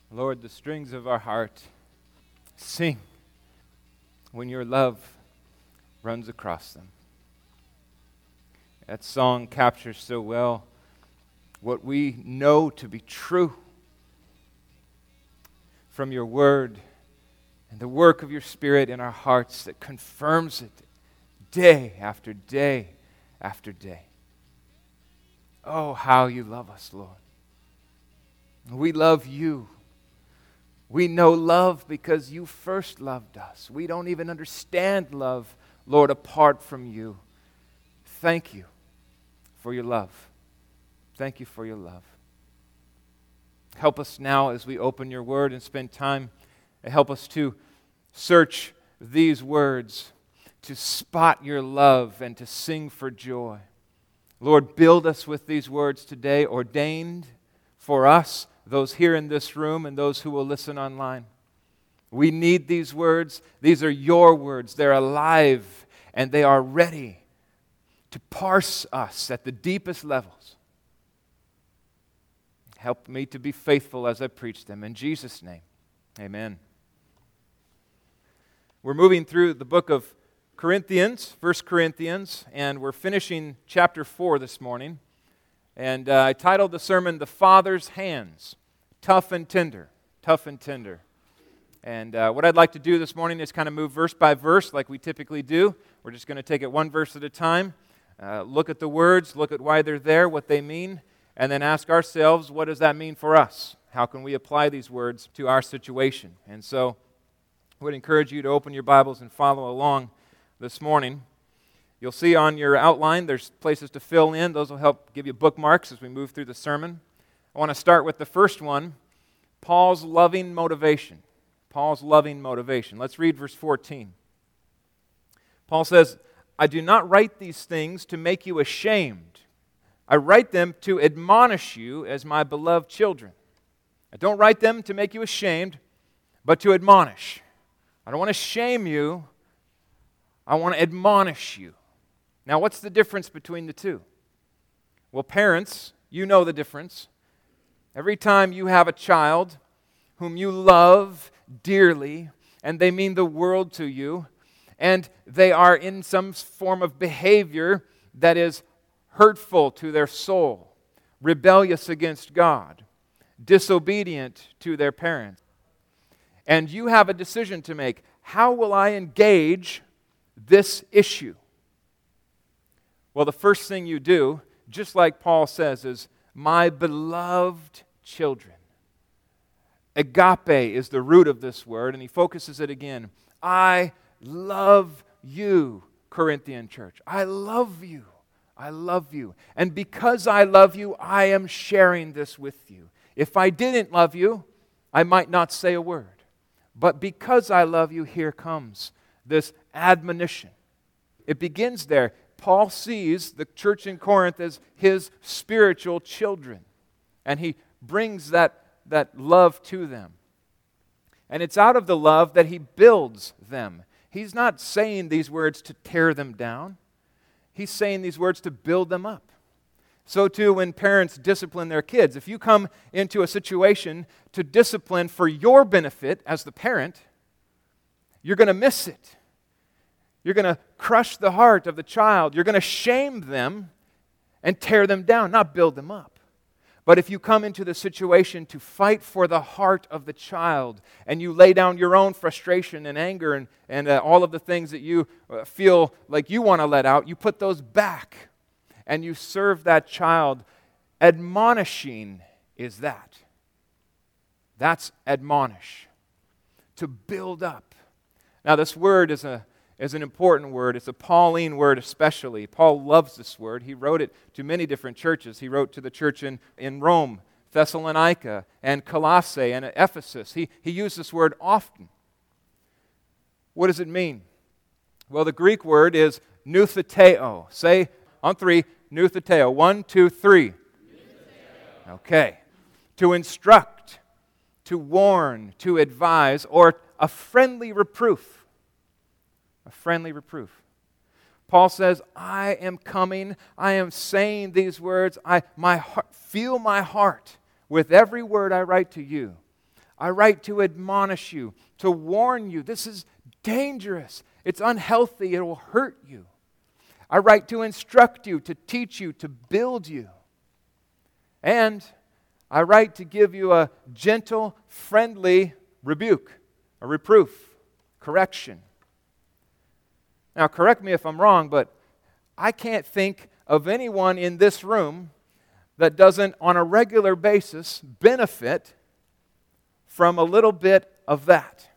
Lord, the strings of our heart sing when your love runs across them. That song captures so well what we know to be true from your word and the work of your Spirit in our hearts that confirms it day after day after day. Oh, how you love us, Lord. We love you. We know love because you first loved us. We don't even understand love, Lord, apart from you. Thank you for your love. Thank you for your love. Help us now as we open your word and spend time. Help us to search these words, to spot your love and to sing for joy. Lord, build us with these words today, ordained for us, those here in this room and those who will listen online. We need these words. These are your words. They're alive and they are ready to parse us at the deepest levels. Help me to be faithful as I preach them. In Jesus' name, amen. We're moving through the book of Corinthians, 1 Corinthians, and we're finishing chapter 4 this morning. And I titled the sermon, The Father's Hands, Tough and Tender. Tough and Tender. And what I'd like to do this morning is kind of move verse by verse like we typically do. We're just going to take it one verse at a time, look at the words, look at why they're there, what they mean, and then ask ourselves, what does that mean for us? How can we apply these words to our situation? And so I would encourage you to open your Bibles and follow along this morning. You'll see on your outline there's places to fill in. Those will help give you bookmarks as we move through the sermon. I want to start with the first one, Paul's loving motivation. Paul's loving motivation. Let's read verse 14. Paul says, I do not write these things to make you ashamed. I write them to admonish you as my beloved children. I don't write them to make you ashamed, but to admonish. I don't want to shame you. I want to admonish you. Now, what's the difference between the two? Well, parents, you know the difference. Every time you have a child whom you love dearly, and they mean the world to you, and they are in some form of behavior that is hurtful to their soul, rebellious against God, disobedient to their parents, and you have a decision to make. How will I engage this issue? Well, the first thing you do, just like Paul says, is, my beloved children. Agape is the root of this word, and he focuses it again. I love you, Corinthian church. I love you. I love you. And because I love you, I am sharing this with you. If I didn't love you, I might not say a word. But because I love you, here comes this admonition. It begins there. Paul sees the church in Corinth as his spiritual children, and he brings that love to them. And it's out of the love that he builds them. He's not saying these words to tear them down. He's saying these words to build them up. So too when parents discipline their kids. If you come into a situation to discipline for your benefit as the parent, you're going to miss it. You're going to crush the heart of the child. You're going to shame them and tear them down, not build them up. But if you come into the situation to fight for the heart of the child and you lay down your own frustration and anger and all of the things that you feel like you want to let out, you put those back and you serve that child. Admonishing is that. That's admonish. To build up. Now this word is an important word. It's a Pauline word especially. Paul loves this word. He wrote it to many different churches. He wrote to the church in Rome, Thessalonica, and Colossae, and Ephesus. He used this word often. What does it mean? Well, the Greek word is noutheteo. Say on three, noutheteo. 1, 2, 3. Noutheteo. Okay. To instruct, to warn, to advise, or a friendly reproof. A friendly reproof. Paul says, I am coming, I am saying these words, feel my heart with every word I write to you. I write to admonish you, to warn you. This is dangerous. It's unhealthy. It will hurt you. I write to instruct you, to teach you, to build you. And I write to give you a gentle, friendly rebuke, a reproof, correction. Now, correct me if I'm wrong, but I can't think of anyone in this room that doesn't, on a regular basis, benefit from a little bit of that.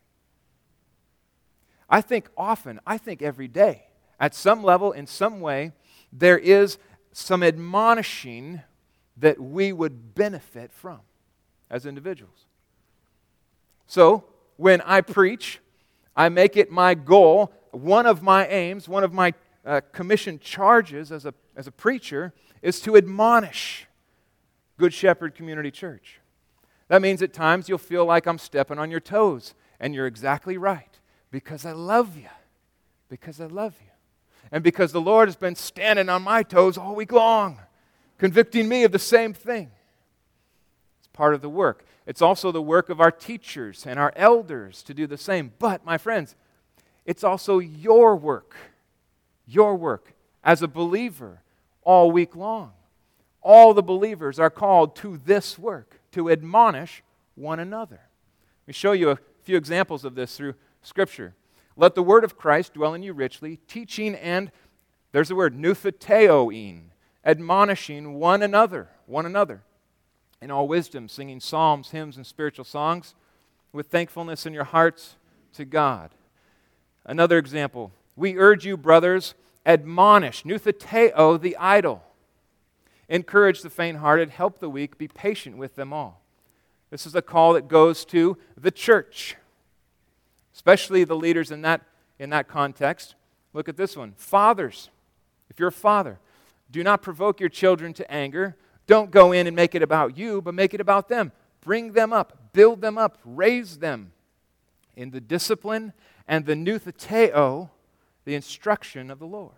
I think often, I think every day, at some level, in some way, there is some admonishing that we would benefit from as individuals. So, when I preach, I make it my goal, one of my aims, one of my commissioned charges as a preacher is to admonish Good Shepherd Community Church. That means at times you'll feel like I'm stepping on your toes, and you're exactly right, because I love you, because I love you, and because the Lord has been standing on my toes all week long, convicting me of the same thing. It's part of the work. It's also the work of our teachers and our elders to do the same. But, my friends, it's also your work as a believer all week long. All the believers are called to this work, to admonish one another. Let me show you a few examples of this through Scripture. Let the word of Christ dwell in you richly, teaching and, there's the word, nuthateoin, admonishing one another, in all wisdom, singing psalms, hymns, and spiritual songs, with thankfulness in your hearts to God. Another example, we urge you, brothers, admonish, nuthateo, the idle. Encourage the faint-hearted, help the weak, be patient with them all. This is a call that goes to the church, especially the leaders in that context. Look at this one. Fathers, if you're a father, do not provoke your children to anger. Don't go in and make it about you, but make it about them. Bring them up, build them up, raise them in the discipline and the nuthateo, the instruction of the Lord.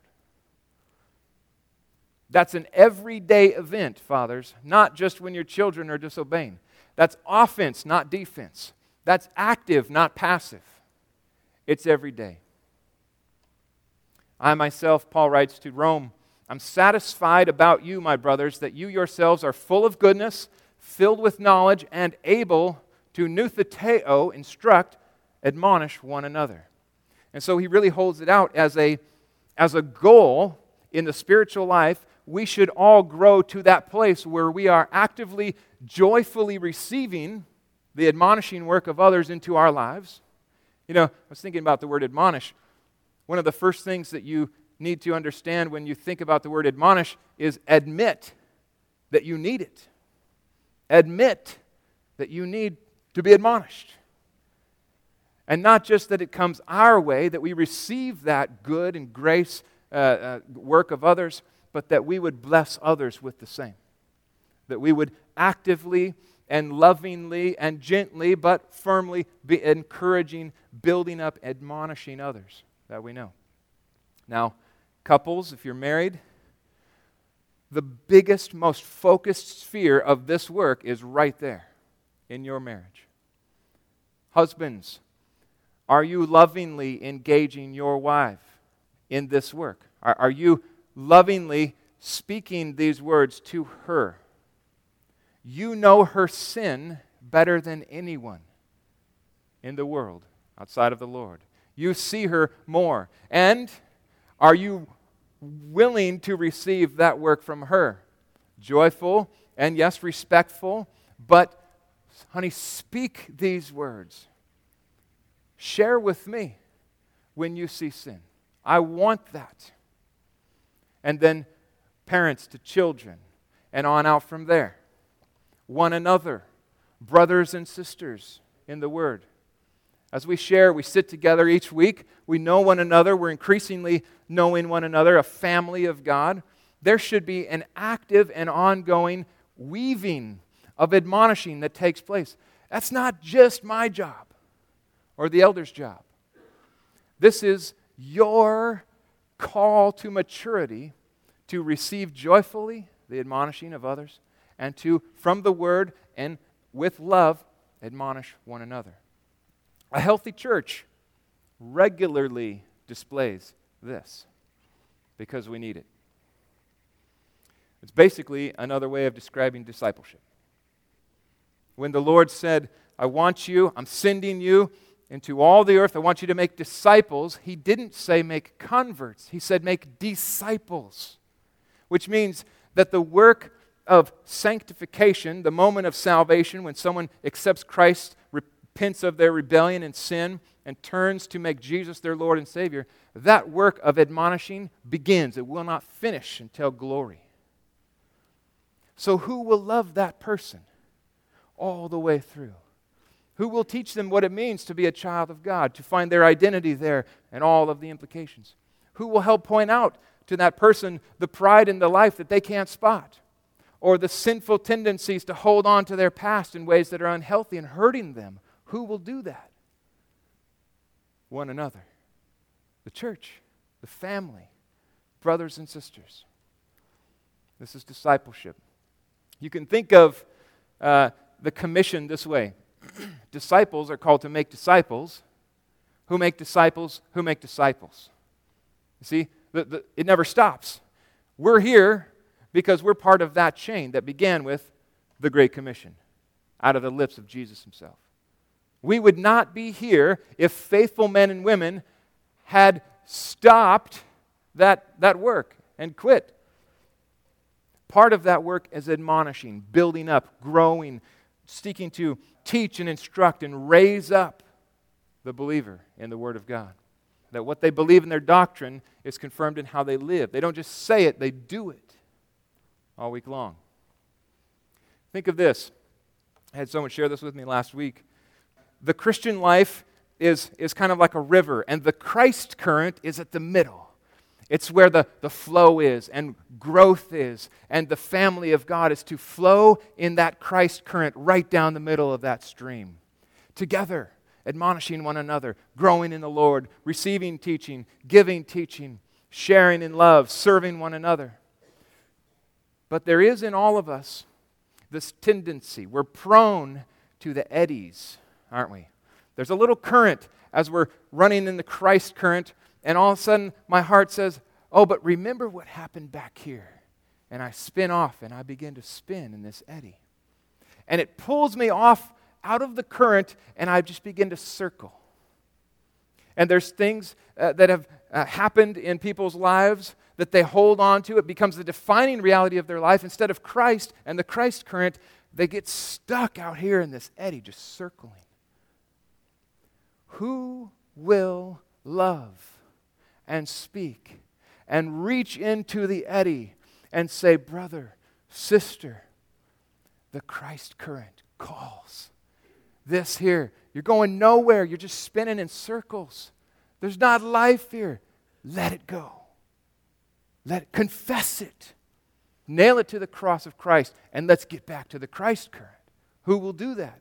That's an everyday event, fathers, not just when your children are disobeying. That's offense, not defense. That's active, not passive. It's every day. I myself, Paul writes to Rome, I'm satisfied about you, my brothers, that you yourselves are full of goodness, filled with knowledge, and able to nuthateo, instruct, admonish one another. And so he really holds it out as a goal in the spiritual life. We should all grow to that place where we are actively, joyfully receiving the admonishing work of others into our lives. You know, I was thinking about the word admonish. One of the first things that you need to understand when you think about the word admonish is admit that you need it. Admit that you need to be admonished. And not just that it comes our way, that we receive that good and grace work of others, but that we would bless others with the same. That we would actively and lovingly and gently but firmly be encouraging, building up, admonishing others that we know. Now, couples, if you're married, the biggest, most focused sphere of this work is right there in your marriage. Husbands, are you lovingly engaging your wife in this work? Are you lovingly speaking these words to her? You know her sin better than anyone in the world outside of the Lord. You see her more. And are you willing to receive that work from her? Joyful and, yes, respectful, but, honey, speak these words. Share with me when you see sin. I want that. And then parents to children, and on out from there. One another, brothers and sisters in the Word. As we share, we sit together each week. We know one another. We're increasingly knowing one another, a family of God. There should be an active and ongoing weaving of admonishing that takes place. That's not just my job or the elder's job. This is your call to maturity, to receive joyfully the admonishing of others, and to, from the Word and with love, admonish one another. A healthy church regularly displays this because we need it. It's basically another way of describing discipleship. When the Lord said, I'm sending you into all the earth, I want you to make disciples, He didn't say make converts. He said make disciples, which means that the work of sanctification, the moment of salvation, when someone accepts Christ, repents of their rebellion and sin, and turns to make Jesus their Lord and Savior, that work of admonishing begins. It will not finish until glory. So who will love that person all the way through? Who will teach them what it means to be a child of God, to find their identity there and all of the implications? Who will help point out to that person the pride in the life that they can't spot, or the sinful tendencies to hold on to their past in ways that are unhealthy and hurting them? Who will do that? One another. The church, the family, brothers and sisters. This is discipleship. You can think of the commission this way. Disciples are called to make disciples, who make disciples, who make disciples. You see, it never stops. We're here because we're part of that chain that began with the Great Commission out of the lips of Jesus Himself. We would not be here if faithful men and women had stopped that work and quit. Part of that work is admonishing, building up, growing, seeking to teach and instruct and raise up the believer in the Word of God. That what they believe in their doctrine is confirmed in how they live. They don't just say it, they do it all week long. Think of this. I had someone share this with me last week. The Christian life is kind of like a river, and the Christ current is at the middle. It's where the flow is and growth is, and the family of God is to flow in that Christ current right down the middle of that stream. Together, admonishing one another, growing in the Lord, receiving teaching, giving teaching, sharing in love, serving one another. But there is in all of us this tendency. We're prone to the eddies, aren't we? There's a little current as we're running in the Christ current, and all of a sudden my heart says, oh, but remember what happened back here. And I spin off and I begin to spin in this eddy. And it pulls me off out of the current, and I just begin to circle. And there's things that have happened in people's lives that they hold on to. It becomes the defining reality of their life. Instead of Christ and the Christ current, they get stuck out here in this eddy, just circling. Who will love and speak and reach into the eddy and say, brother, sister, the Christ current calls. This here, you're going nowhere. You're just spinning in circles. There's not life here. Let it go. Confess it. Nail it to the cross of Christ, and let's get back to the Christ current. Who will do that?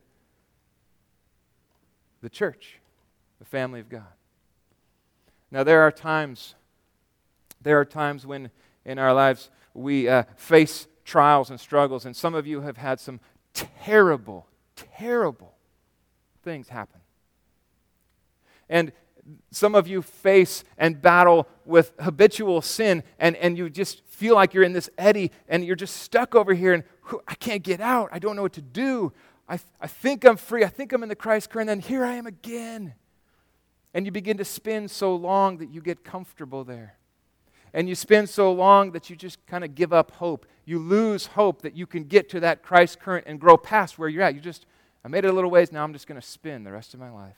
The church, the family of God. Now there are times when in our lives we face trials and struggles, and some of you have had some terrible things happen. And some of you face and battle with habitual sin, and you just feel like you're in this eddy, and you're just stuck over here, and I can't get out. I don't know what to do. I think I'm free. I think I'm in the Christ current, and then here I am again. And you begin to spin so long that you get comfortable there. And you spin so long that you just kind of give up hope. You lose hope that you can get to that Christ current and grow past where you're at. I made it a little ways, now I'm just going to spin the rest of my life.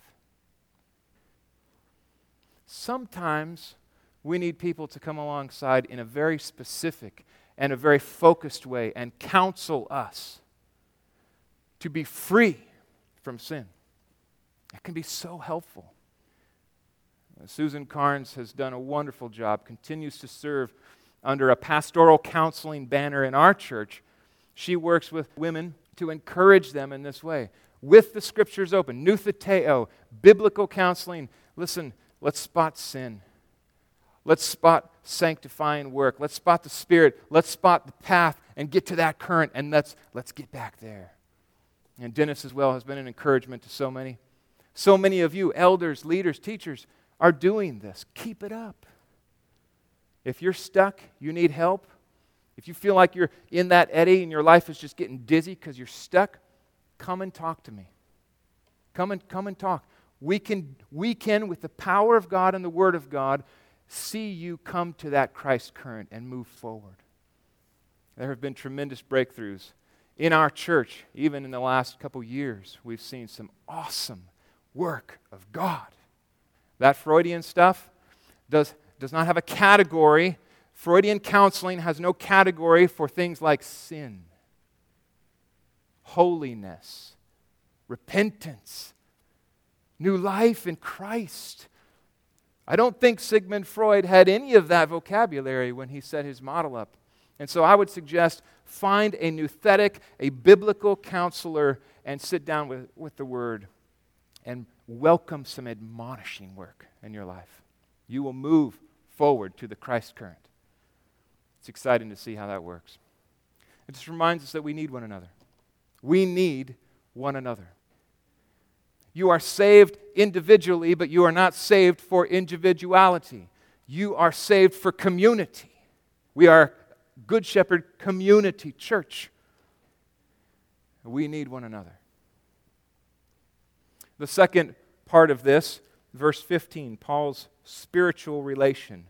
Sometimes we need people to come alongside in a very specific and a very focused way and counsel us to be free from sin. It can be so helpful. Susan Carnes has done a wonderful job, continues to serve under a pastoral counseling banner in our church. She works with women to encourage them in this way, with the Scriptures open, noutheteo, biblical counseling. Listen, let's spot sin. Let's spot sanctifying work. Let's spot the Spirit. Let's spot the path and get to that current, and let's get back there. And Dennis as well has been an encouragement to so many. So many of you, elders, leaders, teachers, are doing this. Keep it up. If you're stuck, you need help. If you feel like you're in that eddy and your life is just getting dizzy because you're stuck, come and talk to me. Come and talk. We can, with the power of God and the Word of God, see you come to that Christ current and move forward. There have been tremendous breakthroughs in our church. Even in the last couple years, we've seen some awesome work of God. That Freudian stuff does not have a category. Freudian counseling has no category for things like sin, holiness, repentance, new life in Christ. I don't think Sigmund Freud had any of that vocabulary when he set his model up. And so I would suggest find a nouthetic, a biblical counselor, and sit down with the Word and welcome some admonishing work in your life. You will move forward to the Christ current. It's exciting to see how that works. It just reminds us that we need one another. We need one another. You are saved individually, but you are not saved for individuality. You are saved for community. We are Good Shepherd Community Church. We need one another. The second part of this, verse 15, Paul's spiritual relation.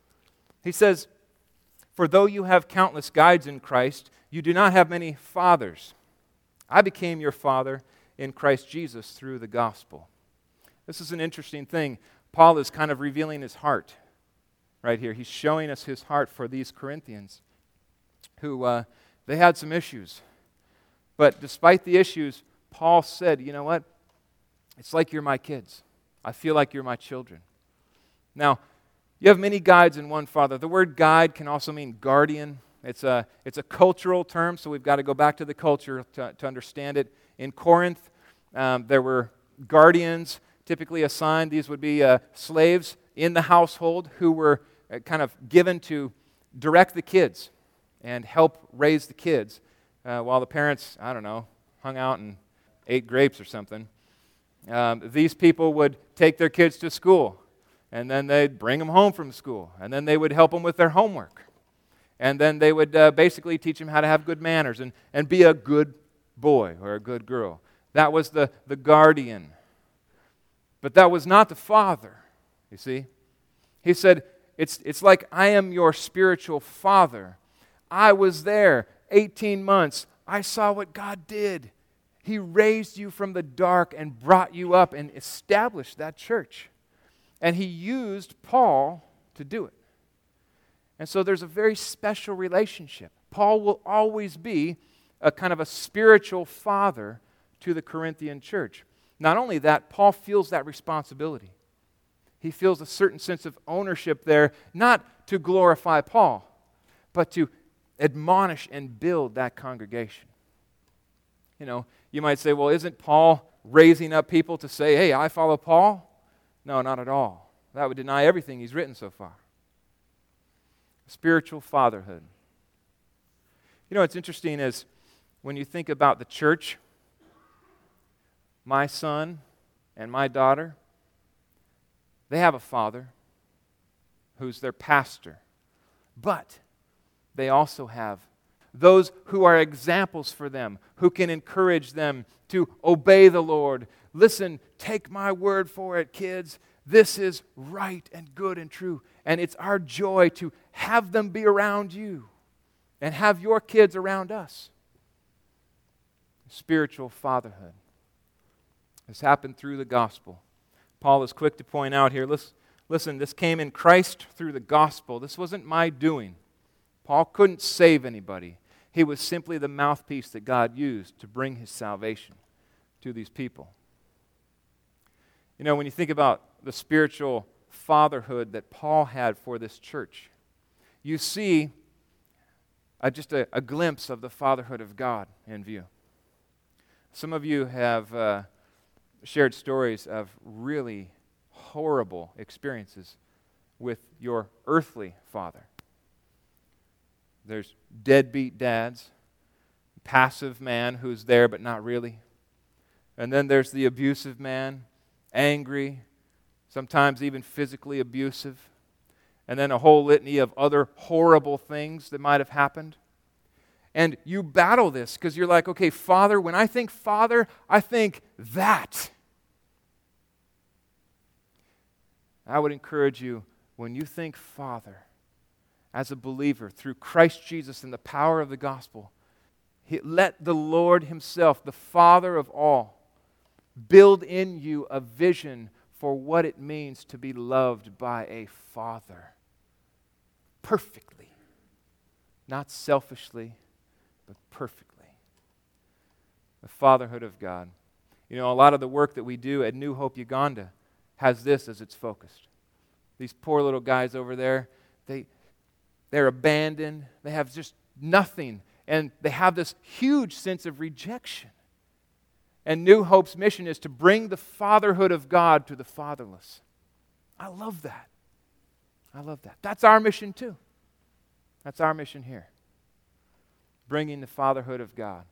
He says, "For though you have countless guides in Christ, you do not have many fathers. I became your father in Christ Jesus through the gospel." This is an interesting thing. Paul is kind of revealing his heart right here. He's showing us his heart for these Corinthians who, they had some issues. But despite the issues, Paul said, you know what? It's like you're my kids. I feel like you're my children. Now, you have many guides in one father. The word guide can also mean guardian. It's a cultural term, so we've got to go back to the culture to understand it. In Corinth, there were guardians typically assigned. These would be slaves in the household who were kind of given to direct the kids and help raise the kids while the parents, hung out and ate grapes or something. These people would take their kids to school, and then they'd bring them home from school, and then they would help them with their homework. And then they would basically teach them how to have good manners and be a good boy or a good girl. That was the guardian. But that was not the father, you see. He said, it's like I am your spiritual father. I was there 18 months. I saw what God did. He raised you from the dark and brought you up and established that church. And he used Paul to do it. And so there's a very special relationship. Paul will always be a kind of a spiritual father to the Corinthian church. Not only that, Paul feels that responsibility. He feels a certain sense of ownership there, not to glorify Paul, but to admonish and build that congregation. You know, you might say, well, isn't Paul raising up people to say, hey, I follow Paul? No, not at all. That would deny everything he's written so far. Spiritual fatherhood. You know what's interesting is when you think about the church, my son and my daughter, they have a father who's their pastor. But they also have those who are examples for them, who can encourage them to obey the Lord. Listen, take my word for it, kids. This is right and good and true. And it's our joy to have them be around you and have your kids around us. Spiritual fatherhood has happened through the gospel. Paul is quick to point out here, listen, this came in Christ through the gospel. This wasn't my doing. Paul couldn't save anybody. He was simply the mouthpiece that God used to bring his salvation to these people. You know, when you think about the spiritual fatherhood that Paul had for this church, you see just a glimpse of the fatherhood of God in view. Some of you have shared stories of really horrible experiences with your earthly father. There's deadbeat dads, passive man who's there but not really, And then there's the abusive man, angry, sometimes even physically abusive. And then a whole litany of other horrible things that might have happened. And you battle this because you're like, okay, Father, when I think Father, I think that. I would encourage you, when you think Father, as a believer, through Christ Jesus and the power of the gospel, let the Lord Himself, the Father of all, build in you a vision for what it means to be loved by a Father. Perfectly. Not selfishly, but perfectly. The fatherhood of God. You know, a lot of the work that we do at New Hope Uganda has this as its focus. These poor little guys over there, they're abandoned. They have just nothing. And they have this huge sense of rejection. And New Hope's mission is to bring the fatherhood of God to the fatherless. I love that. I love that. That's our mission too. That's our mission here. Bringing the fatherhood of God.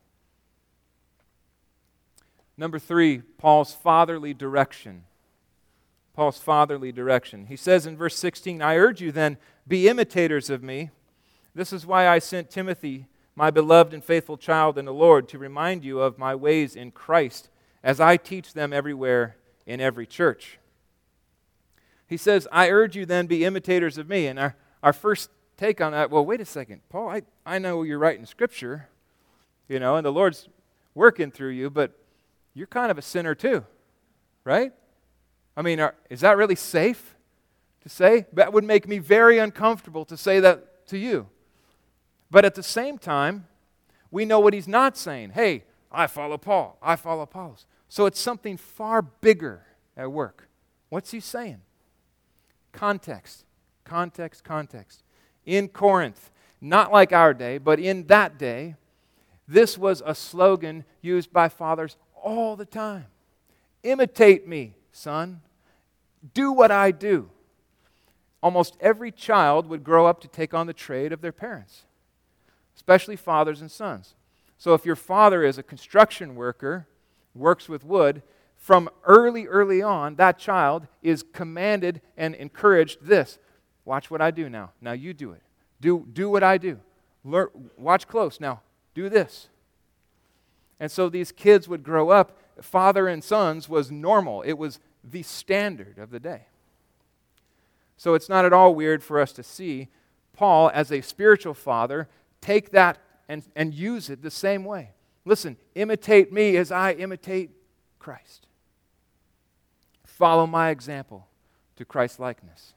Number 3, Paul's fatherly direction. Paul's fatherly direction. He says in verse 16, I urge you then, be imitators of me. This is why I sent Timothy, my beloved and faithful child in the Lord, to remind you of my ways in Christ, as I teach them everywhere in every church. He says, I urge you then, be imitators of me. And our first take on that, well, wait a second, Paul, I know you're writing Scripture, you know, and the Lord's working through you, but you're kind of a sinner too, right? I mean, is that really safe to say? That would make me very uncomfortable to say that to you. But at the same time, we know what he's not saying. Hey, I follow Paul. I follow Apollos. So it's something far bigger at work. What's he saying? Context. Context, context. In Corinth, not like our day, but in that day, this was a slogan used by fathers all the time. Imitate me, son. Do what I do. Almost every child would grow up to take on the trade of their parents, especially fathers and sons. So if your father is a construction worker, works with wood, from early on, that child is commanded and encouraged this. Watch what I do now. Now you do it. Do what I do. Watch close. Now do this. And so these kids would grow up. Father and sons was normal. It was the standard of the day. So it's not at all weird for us to see Paul, as a spiritual father, take that and use it the same way. Listen, imitate me as I imitate Christ. Follow my example to Christ's likeness.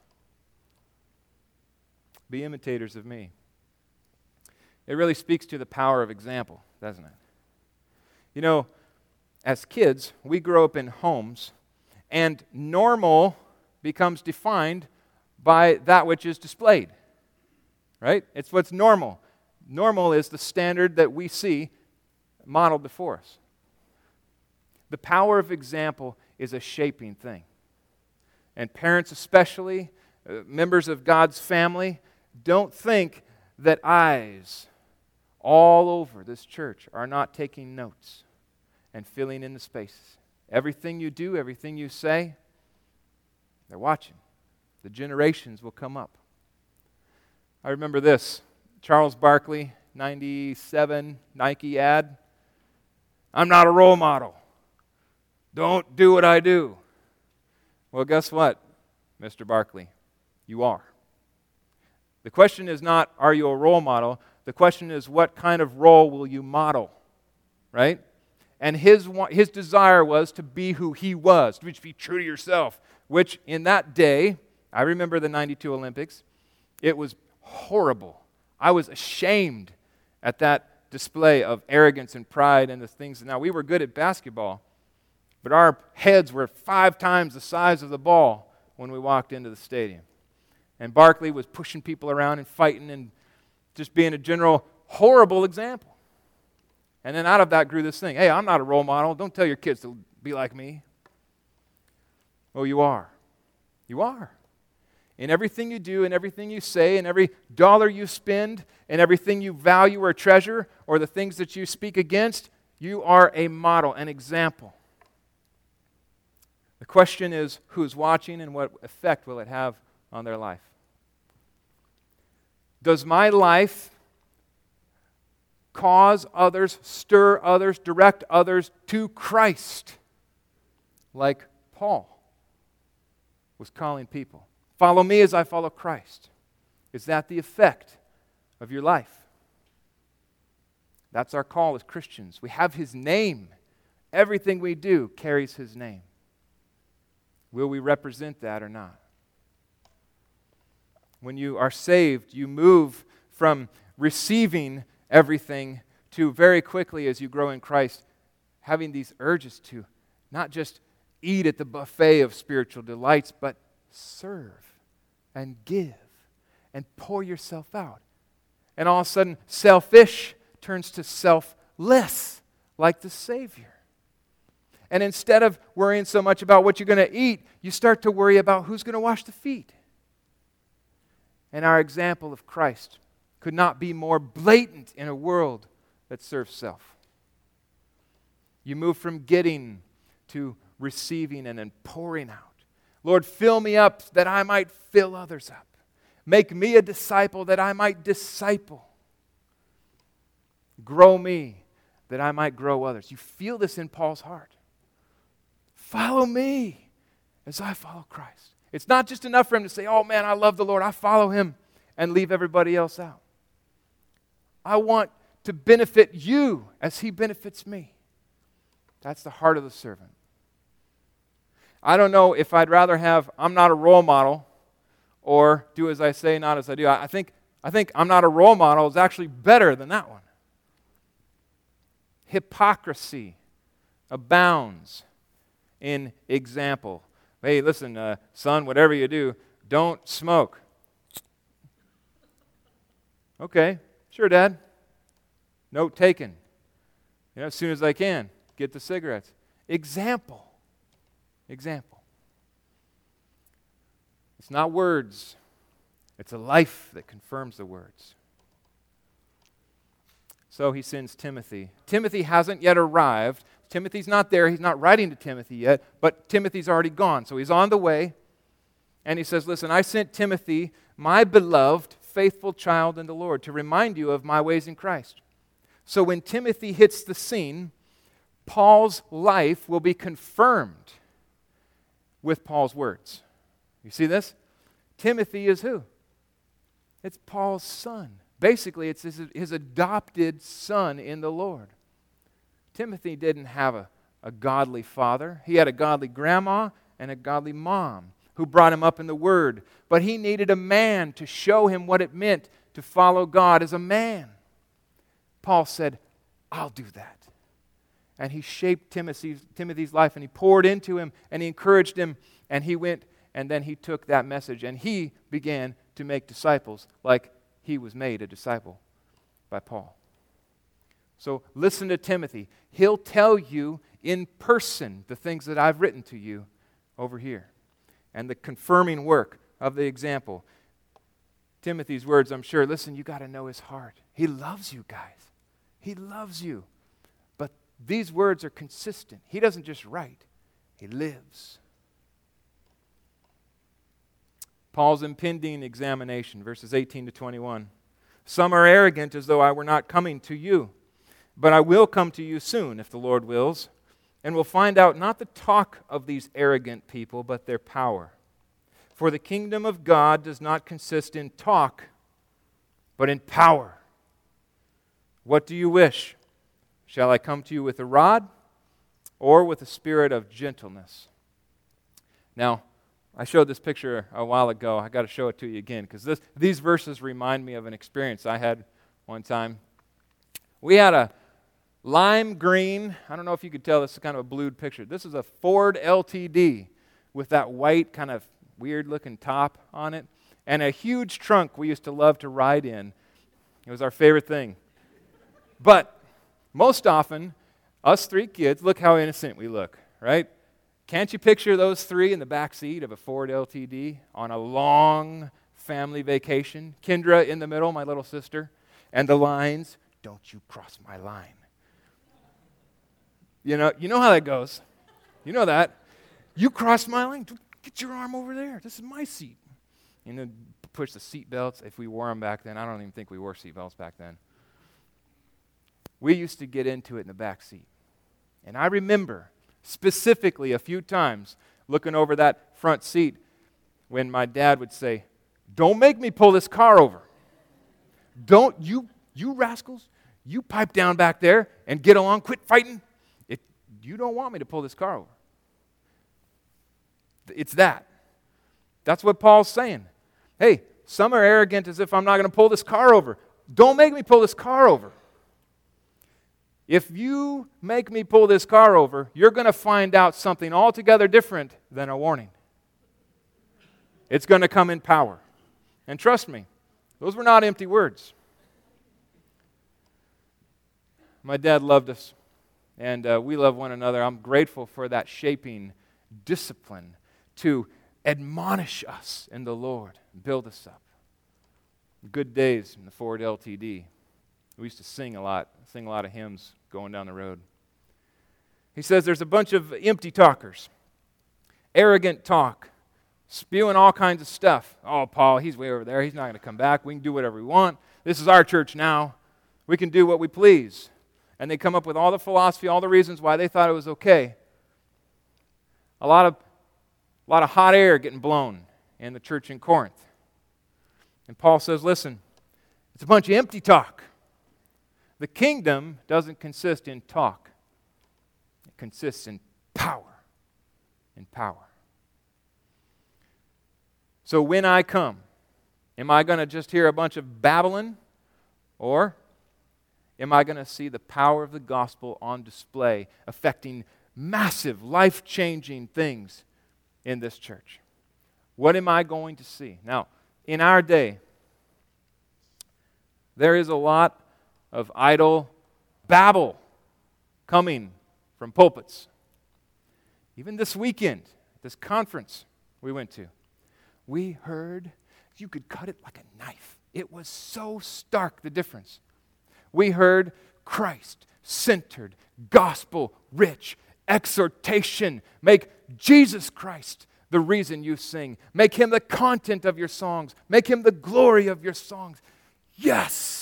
Be imitators of me. It really speaks to the power of example, doesn't it? You know, as kids, we grow up in homes, and normal becomes defined by that which is displayed. Right? It's what's normal. Normal is the standard that we see modeled before us. The power of example is a shaping thing. And parents especially, members of God's family, don't think that eyes all over this church are not taking notes and filling in the spaces. Everything you do, everything you say, they're watching. The generations will come up. I remember this. Charles Barkley, 97 Nike ad. I'm not a role model. Don't do what I do. Well, guess what, Mr. Barkley? You are. The question is not, are you a role model? The question is, what kind of role will you model? Right? And his desire was to be who he was, to be true to yourself, which in that day, I remember the 92 Olympics, it was horrible. I was ashamed at that display of arrogance and pride and the things. Now, we were good at basketball, but our heads were 5 times the size of the ball when we walked into the stadium. And Barkley was pushing people around and fighting and just being a general horrible example. And then out of that grew this thing. Hey, I'm not a role model. Don't tell your kids to be like me. Oh, you are. You are. In everything you do, in everything you say, in every dollar you spend, in everything you value or treasure, or the things that you speak against, you are a model, an example. The question is, who's watching and what effect will it have on their life? Does my life cause others, stir others, direct others to Christ, like Paul was calling people? Follow me as I follow Christ. Is that the effect of your life? That's our call as Christians. We have His name. Everything we do carries His name. Will we represent that or not? When you are saved, you move from receiving everything to very quickly, as you grow in Christ, having these urges to not just eat at the buffet of spiritual delights, but serve and give and pour yourself out. And all of a sudden, selfish turns to selfless, like the Savior. And instead of worrying so much about what you're going to eat, you start to worry about who's going to wash the feet. And our example of Christ could not be more blatant in a world that serves self. You move from getting to receiving and then pouring out. Lord, fill me up that I might fill others up. Make me a disciple that I might disciple. Grow me that I might grow others. You feel this in Paul's heart. Follow me as I follow Christ. It's not just enough for him to say, oh man, I love the Lord, I follow Him, and leave everybody else out. I want to benefit you as He benefits me. That's the heart of the servant. I don't know if I'd rather have, I'm not a role model, or do as I say, not as I do. I think I'm not a role model is actually better than that one. Hypocrisy abounds in example. Hey, listen, son, whatever you do, don't smoke. Okay, sure, Dad. Note taken. As soon as I can, get the cigarettes. Example. Example. It's not words. It's a life that confirms the words. So he sends Timothy. Timothy hasn't yet arrived. Timothy's not there. He's not writing to Timothy yet, but Timothy's already gone. So he's on the way. And he says, listen, I sent Timothy, my beloved, faithful child in the Lord, to remind you of my ways in Christ. So when Timothy hits the scene, Paul's life will be confirmed with Paul's words. You see this? Timothy is who? It's Paul's son. Basically, it's his adopted son in the Lord. Timothy didn't have a godly father. He had a godly grandma and a godly mom who brought him up in the Word. But he needed a man to show him what it meant to follow God as a man. Paul said, I'll do that. And he shaped Timothy's life, and he poured into him, and he encouraged him, and he went, and then he took that message, and he began to make disciples like he was made a disciple by Paul. So listen to Timothy. He'll tell you in person the things that I've written to you over here. And the confirming work of the example. Timothy's words, I'm sure, listen, you got to know his heart. He loves you guys. He loves you. But these words are consistent. He doesn't just write. He lives. Paul's impending examination, verses 18 to 21. Some are arrogant as though I were not coming to you. But I will come to you soon, if the Lord wills, and will find out not the talk of these arrogant people, but their power. For the kingdom of God does not consist in talk, but in power. What do you wish? Shall I come to you with a rod, or with a spirit of gentleness? Now, I showed this picture a while ago. I got to show it to you again, because these verses remind me of an experience I had one time. We had a lime green, I don't know if you could tell, this is kind of a blued picture. This is a Ford LTD with that white kind of weird-looking top on it, and a huge trunk we used to love to ride in. It was our favorite thing. But most often, us three kids, look how innocent we look, right? Can't you picture those three in the back seat of a Ford LTD on a long family vacation? Kendra in the middle, my little sister, and the lines, don't you cross my line. You know how that goes. You know that. You cross my lane. Get your arm over there. This is my seat. And then push the seat belts. If we wore them back then, I don't even think we wore seat belts back then. We used to get into it in the back seat. And I remember specifically a few times looking over that front seat when my dad would say, "Don't make me pull this car over. Don't, you rascals, you pipe down back there and get along, quit fighting. You don't want me to pull this car over." It's that. That's what Paul's saying. Hey, some are arrogant as if I'm not going to pull this car over. Don't make me pull this car over. If you make me pull this car over, you're going to find out something altogether different than a warning. It's going to come in power. And trust me, those were not empty words. My dad loved us, and we love one another. I'm grateful for that shaping discipline to admonish us in the Lord, build us up. Good days in the Ford LTD. We used to sing a lot of hymns going down the road. He says there's a bunch of empty talkers, arrogant talk, spewing all kinds of stuff. Oh, Paul, he's way over there. He's not going to come back. We can do whatever we want. This is our church now. We can do what we please. And they come up with all the philosophy, all the reasons why they thought it was okay. A lot of hot air getting blown in the church in Corinth. And Paul says, listen, it's a bunch of empty talk. The kingdom doesn't consist in talk. It consists in power. In power. So when I come, am I going to just hear a bunch of babbling? Or am I going to see the power of the gospel on display, affecting massive, life-changing things in this church? What am I going to see? Now, in our day, there is a lot of idle babble coming from pulpits. Even this weekend, this conference we went to, we heard you could cut it like a knife. It was so stark, the difference. We heard Christ-centered, gospel-rich exhortation. Make Jesus Christ the reason you sing. Make Him the content of your songs. Make Him the glory of your songs. Yes!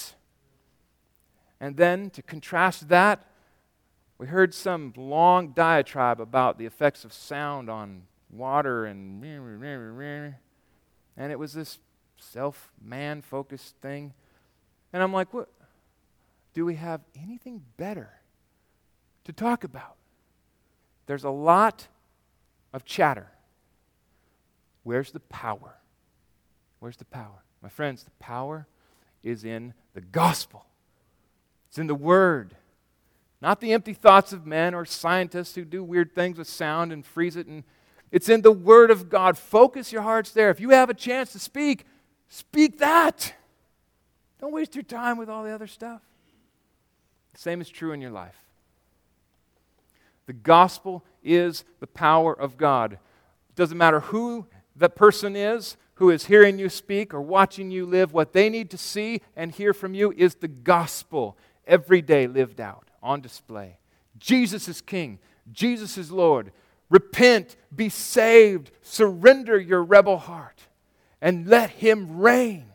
And then, to contrast that, we heard some long diatribe about the effects of sound on water and it was this man-focused thing. And I'm like, what? Do we have anything better to talk about? There's a lot of chatter. Where's the power? Where's the power? My friends, the power is in the gospel. It's in the Word. Not the empty thoughts of men or scientists who do weird things with sound and freeze it. And it's in the Word of God. Focus your hearts there. If you have a chance to speak, speak that. Don't waste your time with all the other stuff. The same is true in your life. The gospel is the power of God. It doesn't matter who that person is who is hearing you speak or watching you live. What they need to see and hear from you is the gospel every day lived out, on display. Jesus is King. Jesus is Lord. Repent, be saved, surrender your rebel heart, and let Him reign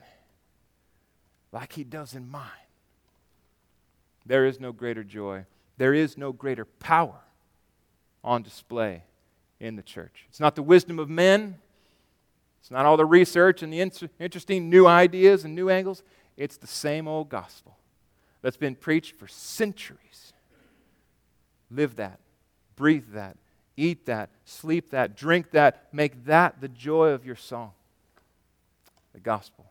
like He does in mine. There is no greater joy. There is no greater power on display in the church. It's not the wisdom of men. It's not all the research and the interesting new ideas and new angles. It's the same old gospel that's been preached for centuries. Live that. Breathe that. Eat that. Sleep that. Drink that. Make that the joy of your song. The gospel.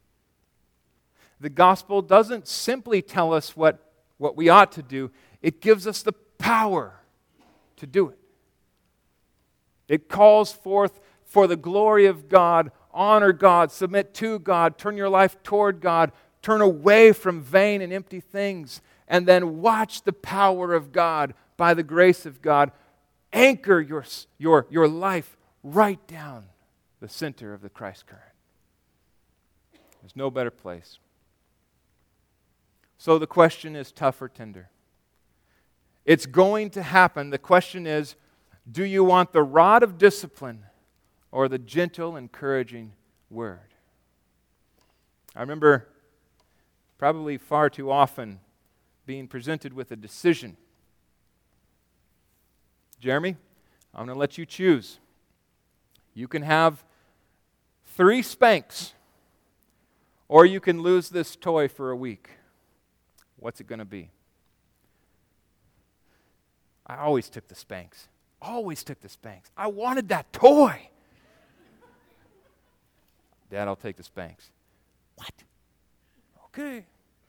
The gospel doesn't simply tell us what we ought to do. It gives us the power to do it. It calls forth for the glory of God, honor God, submit to God, turn your life toward God, turn away from vain and empty things, and then watch the power of God by the grace of God anchor your life right down the center of the Christ current. There's no better place. So the question is tough or tender. It's going to happen. The question is, Do you want the rod of discipline or the gentle, encouraging word? I remember probably far too often being presented with a decision. Jeremy, I'm going to let you choose. You can have 3 spanks, or you can lose this toy for a week. What's it going to be? I always took the spanks. Always took the spanks. I wanted that toy. Dad, I'll take the spanks. What? Okay.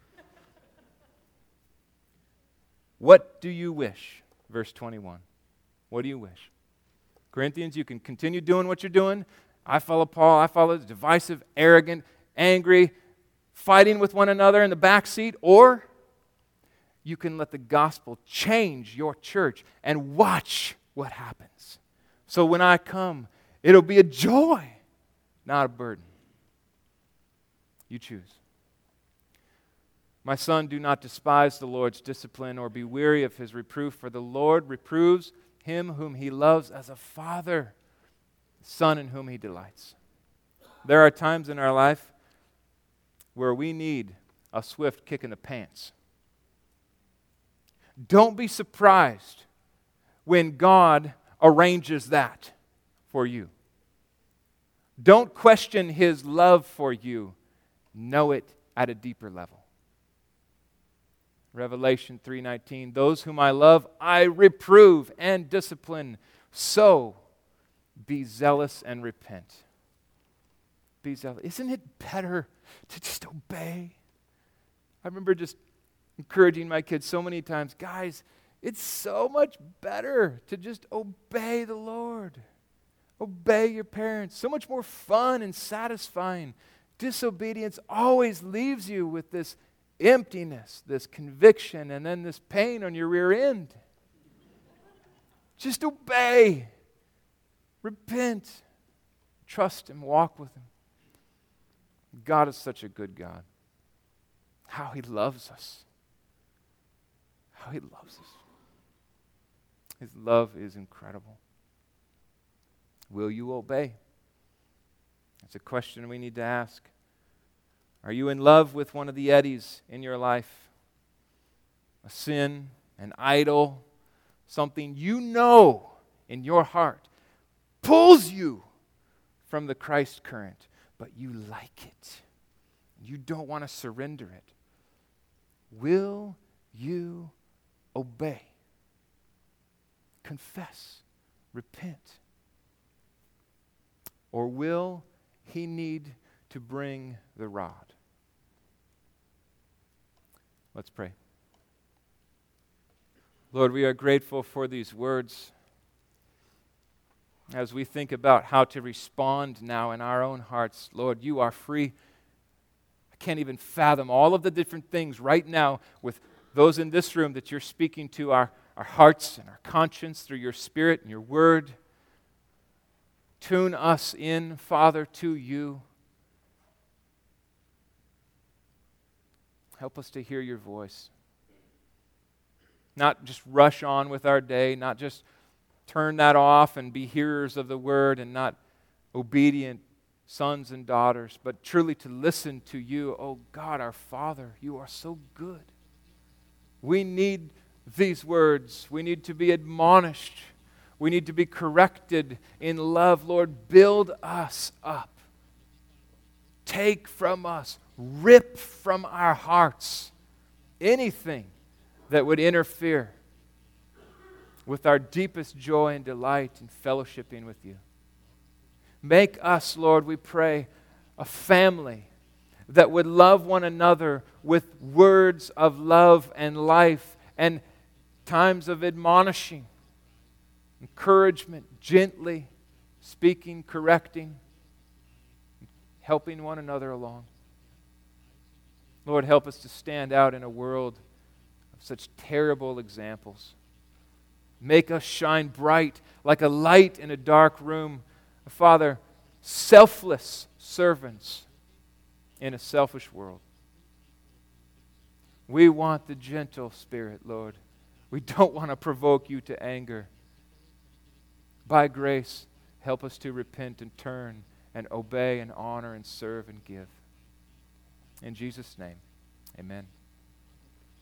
What do you wish? Verse 21. What do you wish? Corinthians, you can continue doing what you're doing. I follow Paul. I follow divisive, arrogant, angry, fighting with one another in the back seat, or you can let the gospel change your church and watch what happens. So when I come, it'll be a joy, not a burden. You choose. My son, do not despise the Lord's discipline or be weary of his reproof, for the Lord reproves him whom he loves as a father, the son in whom he delights. There are times in our life where we need a swift kick in the pants. Don't be surprised when God arranges that for you. Don't question his love for you. Know it at a deeper level. Revelation 3:19, those whom I love, I reprove and discipline. So be zealous and repent. Be zealous. Isn't it better to just obey? I remember just encouraging my kids so many times, guys, it's so much better to just obey the Lord. Obey your parents. So much more fun and satisfying. Disobedience always leaves you with this emptiness, this conviction, and then this pain on your rear end. Just obey. Repent. Trust Him. Walk with Him. God is such a good God. How He loves us. How He loves us. His love is incredible. Will you obey? That's a question we need to ask. Are you in love with one of the eddies in your life? A sin, an idol, something you know in your heart pulls you from the Christ current, but you like it. You don't want to surrender it. Will you obey? Confess. Repent. Or will He need to bring the rod? Let's pray. Lord, we are grateful for these words. As we think about how to respond now in our own hearts, Lord, You are free. I can't even fathom all of the different things right now with those in this room that You're speaking to our hearts and our conscience through Your Spirit and Your Word. Tune us in, Father, to You. Help us to hear Your voice. Not just rush on with our day, not just turn that off and be hearers of the Word and not obedient sons and daughters, but truly to listen to You, oh God, our Father. You are so good. We need these words. We need to be admonished. We need to be corrected in love. Lord, build us up. Take from us, rip from our hearts anything that would interfere with our deepest joy and delight in fellowshipping with You. Make us, Lord, we pray, a family that would love one another with words of love and life and times of admonishing, encouragement, gently speaking, correcting, helping one another along. Lord, help us to stand out in a world of such terrible examples. Make us shine bright like a light in a dark room. Father, selfless servants in a selfish world. We want the gentle spirit, Lord. We don't want to provoke You to anger. By grace, help us to repent and turn and obey and honor and serve and give. In Jesus' name, amen.